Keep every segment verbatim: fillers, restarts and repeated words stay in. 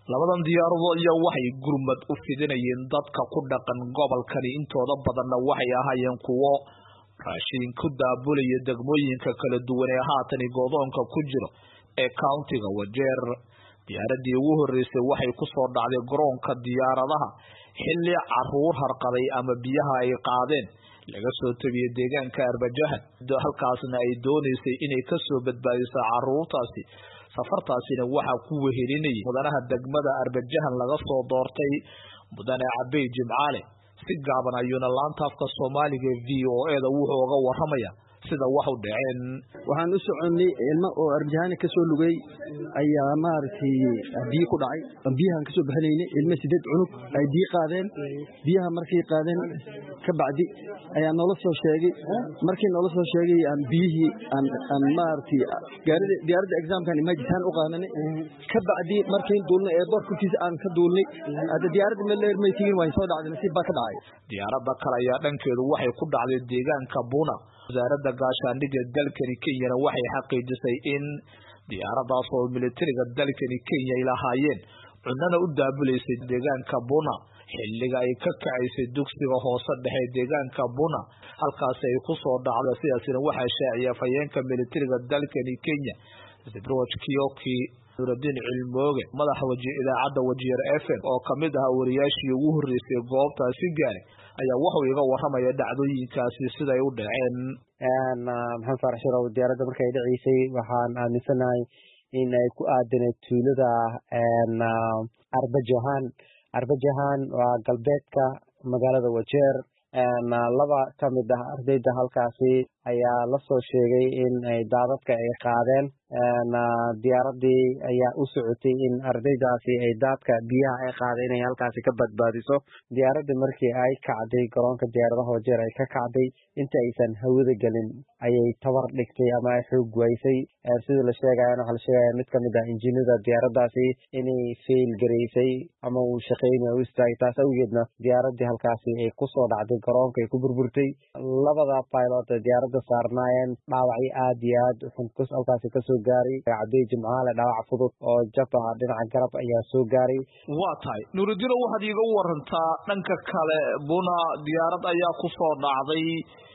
labadan diyaaradood ayaa waxay gurmad u fidinayeen dadka ku dhaqan gobolkani intooda badanna waxay ahaayeen kuwo raashin ku daabulaya degmooyinka kala duwan ee haatani godoonka ku jiro ee countiga Wajeer. diyaaradii ugu horeysay waxay ku soo dhacday garoonka diyaaradaha xilli caruur harqaday ama biyaha ay qaadeen laga soo tabiyay deegaanka Arbajahan, halkaasna ay doonaysay inay ka soo badbaadiso caruurtaasi. safartaasina waxaa ku wehelinayay mudanaha degmada Arbajahan laga soo doortay mudane Cabay Jimcaale. si gaaban ayuuna laanta afka Soomaaliga V O A da wuxuu uga waramaya sida wax u dhaceen. waxaan u soconay ilmo oo Arbajahan ka soo lugay ayaa maartay biyo ku dhacay, biyahan ka soo baxaynay ilmo sideed cunug ay biyo qaadeen. biyaha markay qaadeen ka bacdi ayaa nolol soo sheegay, markii nolol soo sheegay aan biyihii aan aan maartay gaarida diyaaradda examkan imajitaan u qaadanay. ka bacdi markii duulnay ee boorkiisa aan ka duulnay ada diyaaradda meel leer may tigin way soo dhacday, nasiib baa ka dhacay. diyaaradda kale ayaa dhankeedu waxay ku dhacday deegaanka Buna. wasaaradda gaashaandhigga dalkani Kenya waxay xaqiijisay in diyaaradaas oo militariga dalkani Kenya ay lahaayeen cunana u daabuleysay deegaanka Buna xilliga ay ka kacaysay dugsiga hoose dhexe deegaanka Buna, halkaas ay ku soo dhacday. sidaasina waxaa shaaciyay afhayeenka militariga dalkani Kenya Zibroj Kioki Nuruddin Cilmooge, madaxa waji idaacadda Wajeer F M oo kamid ah wariyaashii ugu horeysay goobtaasi gaaray, ayaa wuxuu iga waramaya dhacdooyinkaasi sida ay u dhaceen. maxaan farxay diyaaradda markay dhaceysay waxaan aaminsanahay in ay ku aadaneed tuulada Arbajahan. Arbajahan waa galbeedka magaalada Wajeer. laba ka mid ah ardayda halkaasi ayaa la soo sheegay in ay daadadka ay qaadeen. diyaaradii ayaa u socotay in ardaydaasi ay daadka biyaha ay qaadeen inay halkaasi ka badbaadiso. diyaaradii markii ay kacday garoonka diyaaradaha Wajeer ay ka kacday, inta aysan hawada galin ayay tabar dhigtay ama ay xoog waysay. sida la sheegayana waxa la sheegaya mid ka mid ah injiinada diyaaraddaasi inay fail gareysay ama uu shaqeynay u istaagay, taas awgeedna diyaaradii halkaasi ay ku soo dhacday garoonka ay ku burburtay. labada pilot ee diyaaradda saarnaayeen dhaawacyo aad iyo aad xun halkaasi ka soo gaaray. Cabay Jimcaale dhaawac fudud oo jabta dhinaca garab ayaa soo gaaray. waa tahay Nuruddin, waxaad iiga warantaa dhanka kale Buna diyaarad ayaa ku soo dhacday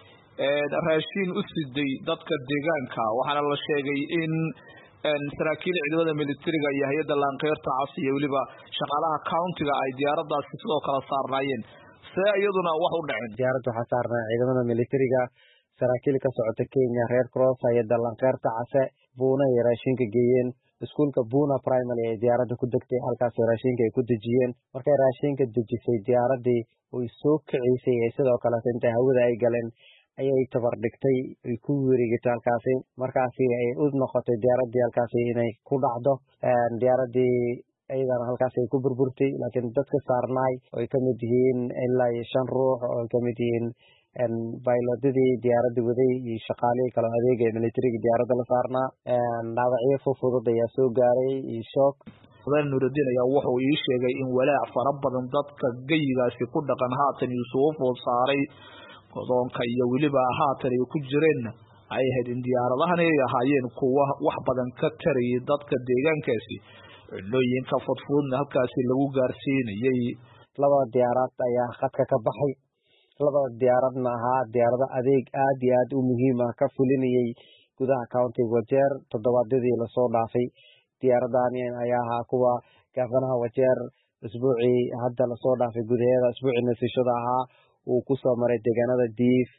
raashin u siday dadka deegaanka, waxaana la sheegay in saraakiil ciidamada militariga iyo hay'adda laanqeyrta cas iyo weliba shaqaalaha countiga ay diyaaraddaasi sidoo kale saarnaayeen. see iyaduna wax u dhaceen? diyaaradda waxaa saarnaa ciidamada militariga, saraakiil ka socota Kenya Red Cross, hay'adda laanqeyrta case. Buna ay raashinka geeyeen iskuulka Buna Primary ee diyaaradda ku degtay, halkaas raashinka ay ku dejiyeen. markay raashinka dejisay diyaaradii way soo kacisay ee sidoo kale inta hawada ay galeen ayay tabar dhigtay, ay ku wareegtay halkaasi. markaasi ay u noqotay diyaaradii halkaasi inay ku dhacdo. diyaaradii ayadana halkaas ay ku burburtay, laakiin dadka saarnaay oo ay ka mid yihiin ilaa iyo shan ruux oo ay ka mid yihiin baylodadii diyaaradda waday iyo shaqaalihii kale adeega ee militariga diyaaradda la saarnaa. dhaawacyo fudud ayaa soo gaaray iyo shoog. mudane Nuruddin ayaa wuxuu ii sheegay in walaac fara badan dadka geyigaasi ku dhaqan haatan isugu food saaray godoonka iyo weliba haatan ay ku jireenna ay ahayd in diyaaradahani ay ahaayeen kuwa wax badan ka tarayay dadka deegaankaasi, cunooyinka fudfudna halkaasi lagu gaarsiinayay. labada diyaarad ayaa khadka ka baxay. labada diyaaradna ahaa diyaarado adeeg aad iyo aad u muhiim ah ka fulinayay gudaha countiga Wajeer toddobaadyadii lasoo dhaafay. diyaaradani ayaa ahaa kuwa gaafanaha Wajeer isbuucii hadda lasoo dhaafay gudaheeda isbuucii nasashada ahaa uu ku soo maray deegaanada Diif,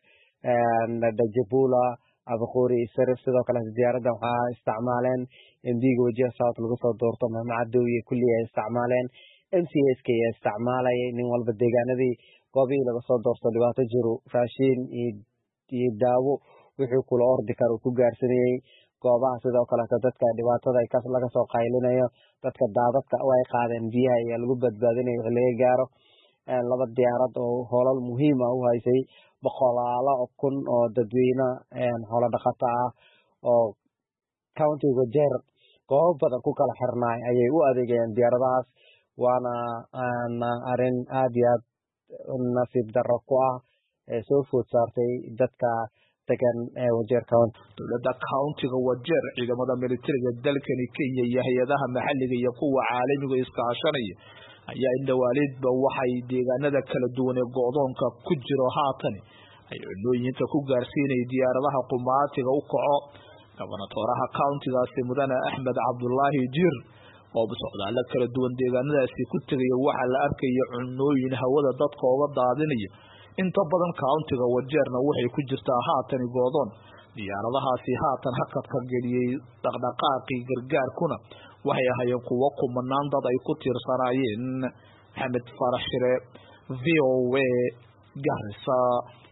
Dajabula, Abaqori, Sarif. sidoo kale diyaaradda waxaa isticmaaleen M D-ga Wajeer South lagu soo doorto Maxamed Cadow iyo kulli ay isticmaaleen. M C S K ayaa isticmaalay nin walba deegaanadii goobihii laga soo doorto dhibaato jiro raashin iyo daawo wixii kula ordi karo ku gaarsanayay goobaha. sidoo kale dadka dhibaatada ay laga soo qaylinayo, dadka daadadka way qaadeen biyaha ayaa lagu badbaadinaya wixii laga gaaro. laba diyaarad oo hoolal muhiim ah u haysay boqolaalo kun oo dadweyne xoolo dhaqato ah oo countiga Wajeer goobo badan ku kala xirnaay ayay u adeegayaan diyaaradahaas. waana arrin aad iyo aad nasiib darro ku ah ee soo food saartay dadka degan Wajir County. Dowladda countiga Wajir ciidamada militariga dalkani Kenya iyo hay'adaha maxalliga iyo kuwa caalamiga iskaashanaya ayaa indhawaalidba waxay deegaanada kala duwan ee go'doonka ku jiro haatan ay cunooyinka ku gaarsiinay diyaaradaha qumaatiga u kaco gobernatoraha countigaasi mudane Axmed Cabdullaahi Jir oo socdaal kala duwan deegaanadaasi ku tagay waxa la arkay cunooyin hawada dadka uga daadinaya inta badan countiga Wajirna waxay ku jirtaa haatan go'doon diyaaradahaasi haatan hakadka geliyay dhaqdhaqaaqii gargaarkuna waxay ahaayeen kuwa kumanaan dad ay ku tiirsanaayeen Maxamed Farax Shire V O A Garissa.